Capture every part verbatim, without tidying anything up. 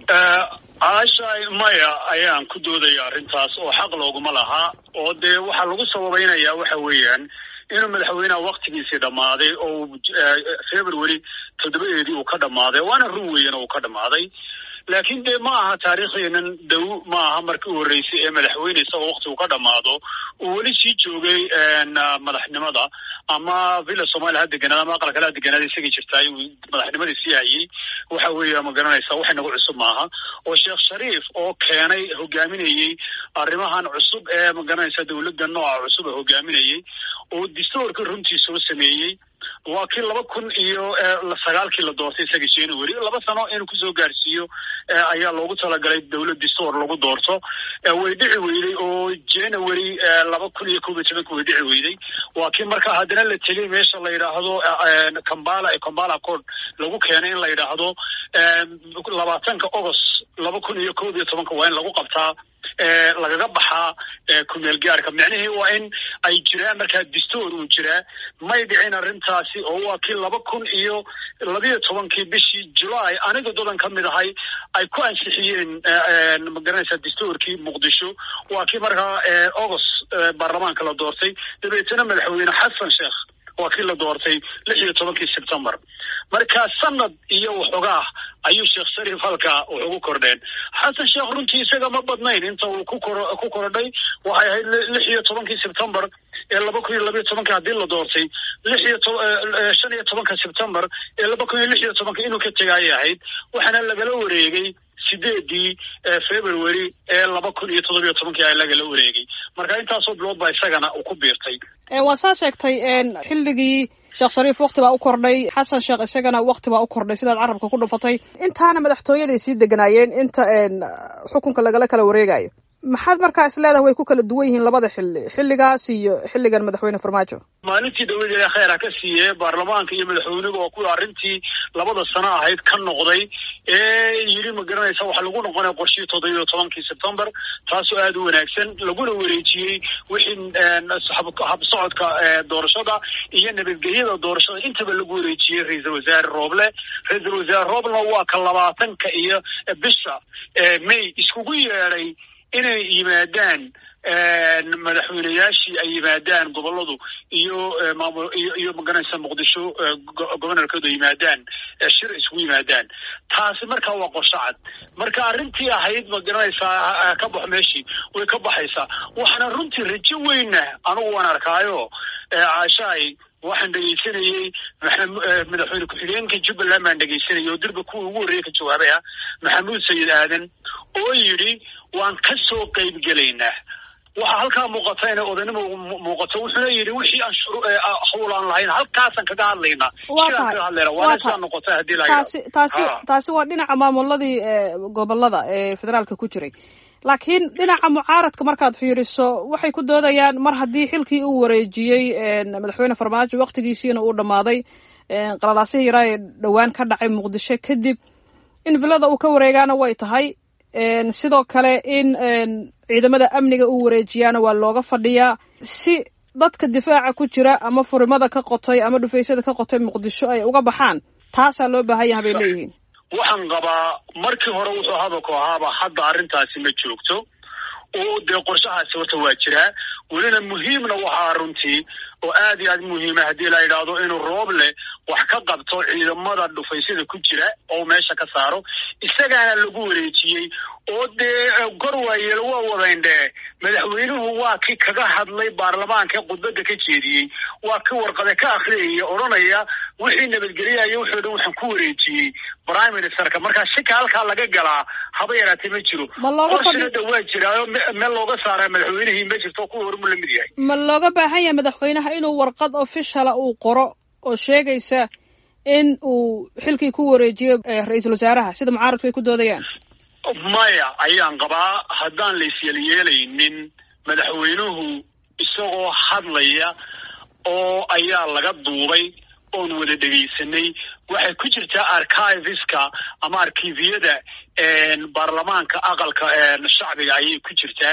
caasha maya ayaan ku doodaya arrintaas oo xaq looguma laha oo dee waxaa lagu sababaynayaa waxa weeyaan inuu madaxweynaha waktigiisii dhammaaday oo february toddobadeedii uu ka dhammaaday waana run weeyana uu ka dhammaaday laakiin dee ma aha taariikhdeenan dow ma aha markii u horreysay ee madaxweyne isagoo wakti uu ka dhammaado uu weli sii joogay madaxnimada ama villa somalia ha deganaada ama aqal kale ha deganaada isagii jirtaay uu madaxnimadii sii hayay waxa weeya ma garanaysaa wax inagu cusub maaha oo sheekh shariif oo keenay hogaaminayey arrimahan cusub ee ma garanaysaa dawladda nooca cusub ee hogaaminayey oo dastuurkii runtii soo sameeyey waa kii laba kun iyo sagaalkii la doortay isaga january laba sano inuu kusoo gaarsiiyo ayaa loogu talagalay dawlad dastuur lagu doorto way dhici weyday oo january laba kun iyo koob iyo tobanka way dhici weyday waa kii markaa haddana la tegay meesha la yidhaahdo kambala ee kambala accord lagu keenay in la yidhaahdo labaatanka august laba kun iyo koob iyo tobanka waa in lagu qabtaa lagaga baxaa kumeel gaarka micnihii waa in ay jiraan markaa dastuur uu jiraa may dhicin arrintaasi oo waa kii laba kun iyo labiyo tobankii bishii july aniga dadan ka mid ahay ay ku ansixiyeen ma garanaysaa dastuurkii muqdisho waa kii markaa august baarlamaanka la doortay dabeetana madaxweyne xasan sheekh waa kii la doortay lix iyo tobankii sebtembar markaa sanad iyo waxoogaah ayuu sheekh shariif halkaa wax ugu kordheen xasan sheekh runtii isaga ma badnayn inta uu ku kor ku kordhay waxay ahayd lix iyo tobankii sebtembar ee laba kun iyo labiyo tobanka haddii la doortay lix iyo to shan iyo tobanka sebtembar ee laba kun iyo lix iyo tobanka inuu ka tegayay ahayd waxaana lagala wareegay sideedii february ee laba kun iyo toddobiyo tobankii ay lagala wareegay marka intaasoo bilood baa isagana uu ku biirtay waa saa sheegtay xilligii sheekh shariif wakti baa u kordhay xasan sheekh isagana wakti baa u kordhay sidaad carabka ku dhufatay intaana madaxtooyaday sii deganaayeen inta xukunka lagala kala wareegayo maxaad markaa is leedahay way ku kala duwan yihiin labada xilli xilligaas iyo xilligan madaxweyne farmaajo maalintii dhawadeeda kheyr ha ka siiye baarlamaanka iyo madaxweynuhu oo kuwa arrintii labada sano ahayd ka noqday ee yidhi ma garanaysa waxa lagu noqonaya qorshihii toddobiyo tobankii sebtembar taasoo aada u wanaagsan laguna wareejiyey wixii habsocodka doorashada iyo nabadgelyada doorashada intaba lagu wareejiyey ra-iisul wasaare rooble ra-iisul wasaare rooblena waa ka labaatanka iyo bisha may iskugu yeedhay inay yimaadaan madaxweyneyaashii ay yimaadaan goboladu iyo maamul iyo iyo magaranaysa muqdisho gobornarkooda yimaadaan shir isugu yimaadaan taasi markaa waa qorshe cad marka arrintii ahayd magaranaysaa ka baxo meeshii way ka baxaysaa waxaana runtii rajo weyna anigu waan arkaayo caashaay waxaan dhegaysanayey madaxweyne ku-xigeenka jubbaland baan dhegaysanayay oo dirba kuwa ugu horreeya ka jawaabay ah maxamuud sayid aadan oo yidhi waan ka soo qayb gelaynaa waxaa halkaa muuqata inay odaynimo muuqato wuxuuna yidhi wixii aan hawl aan lahayn halkaasaan kaga hadlaynaa waana noqota hadii taasi taasi taasi waa dhinaca maamuladii gobolada ee federaalka ku jiray laakiin dhinaca mucaaradka markaad fiiriso waxay ku doodayaan mar haddii xilkii uu wareejiyey madaxweyne farmaajo waktigiisiina uu dhammaaday qalalaasihii yaraa ee dhowaan ka dhacay muqdisho kadib in villada uu ka wareegaana way tahay sidoo kale in ciidamada amniga uu wareejiyaana waa looga fadhiyaa si dadka difaaca ku jira ama furimada ka qotay ama dhufaysyada ka qotay muqdisho ay uga baxaan taasaa loo baahan yaha bay leeyihiin waxaan qabaa markii hore wuxuu hadalku ahaaba hadda arrintaasi ma joogto oo dee qorshahaasi horta waa jiraa welina muhiimna waxaa runtii oo aad iyo aad muhiima haddii la yidhaahdo inuu rooble wax ka qabto ciidamada dhufaysyada ku jira oo meesha ka saaro isagaana lagu wareejiyey oo dee gor waayeel waa wadayndhee madaxweynuhu waa kii kaga hadlay baarlamaanka khudbadda ka jeediyey waa ki warqade ka akhriyaya odhanaya wixii nabadgelyayo wuxuu dhan waxaan ku wareejiyey prime ministerka markaa shika halkaa laga galaa haba yaraatee ma jiro qorshada waa jiraayo meel looga saaraa madaxweynihii ma jirto kuwa hormu la mid yahay ma looga baahan yahay madaxweynaha inuu warqad officiala uu qoro oo sheegaysa in uu xilkii ku wareejiyo ra-iisul wasaaraha sida mucaaradku ay ku doodayaan maya ayaan qabaa haddaan la isyeelyeelaynin madaxweynuhu isagoo hadlaya oo ayaa laga duubay oon wada dhegaysanay waxay ku jirtaa archiveska ama arkiviyada baarlamaanka aqalka shacbiga ayay ku jirtaa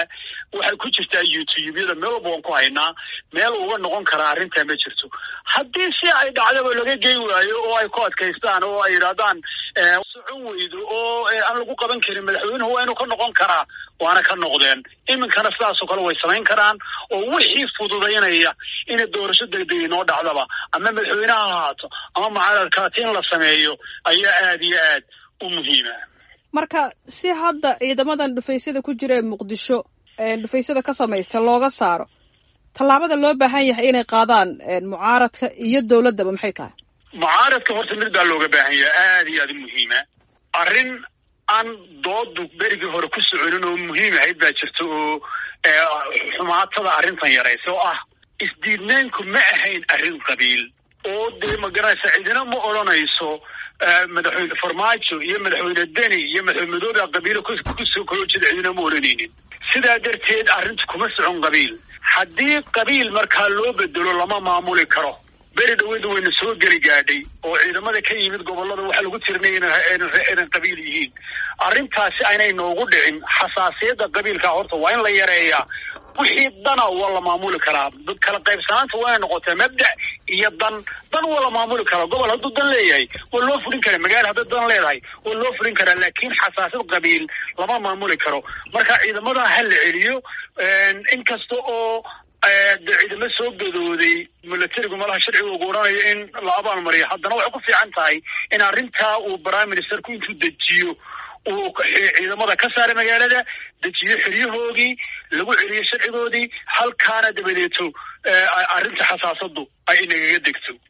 waxay ku jirtaa youtube-yada meel walba waan ku haynaa meel uga noqon karaa arrintaa ma jirto haddii si ay dhacdaba laga gey waayo oo ay ku adkaystaan oo ay yidhahdaan socon weydo oo aan lagu qaban karin madaxweynuhu waa inuu ka noqon karaa waana ka noqdeen iminkana sidaasoo kale way samayn karaan oo wixii fududaynaya inay doorasho degdeg inoo dhacdaba ama madaxweyneha ha ahaato ama mucaaradkaati in la sameeyo ayaa aada iyo aad u muhiima marka si hadda ciidamadan dhufaysyada ku jira ee muqdisho dhufaysyada ka samaysta looga saaro tallaabada loo baahan yahay inay qaadaan mucaaradka iyo dawladdaba maxay tahay mucaaradka horta mid baa looga baahan yahay aada iyo aada u muhiima arrin aan doodu berigii hore ku soconin oo muhiim ahayd baa jirta oo xumaatada arrintan yaraysa oo ah isdiidnaynku ma ahayn arrin qabiil oo dee magaranaysa cidina ma odhanayso madaxweyne farmaajo iyo madaxweyne deni iyo madaxweyne madoobe qabiilo kusoo kaloo jeeda cidina ma odhanaynin sidaa darteed arrintu kuma socon qabiil haddii qabiil markaa loo bedelo lama maamuli karo beri dhaweyda wayna soo geli gaadhay oo ciidamada ka yimid gobollada waxaa lagu tirinay inay qabiil yihiin arrintaasi aynay noogu dhicin xasaasiyadda qabiilka horta waa in la yareeyaa wixii dana waa la maamuli karaa kala qaybsanaanta waa inay noqotee mabda' iyo dan dan waa la maamuli karaa gobol hadduu dan leeyahay waa loo fulin karaa magaalo hadday dan leedahay waa loo fulin karaa laakiin xasaasiyad qabiil lama maamuli karo marka ciidamada ha la celiyo inkasta oo de ciidamo soo gadooday milatarigu malaha sharciga ugu odhanayo in la abaalmariyo haddana waxay ku fiican tahay in arrintaa uu prime ministerku intuu dejiyo uu ciidamada ka saaray magaalada dejiyo xeryahoodii lagu celiyo sharcigoodii halkaana dabadeeto arrinta xasaasadu ay inagaga degto